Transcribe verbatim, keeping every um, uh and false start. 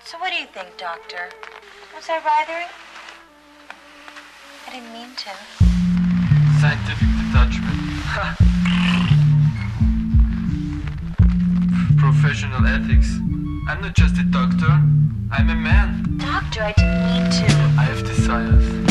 So what do you think, Doctor? Was I writhing? I didn't mean to. Scientific detachment. Professional ethics. I'm not just a doctor. I'm a man. Doctor, I didn't mean to. I have desires.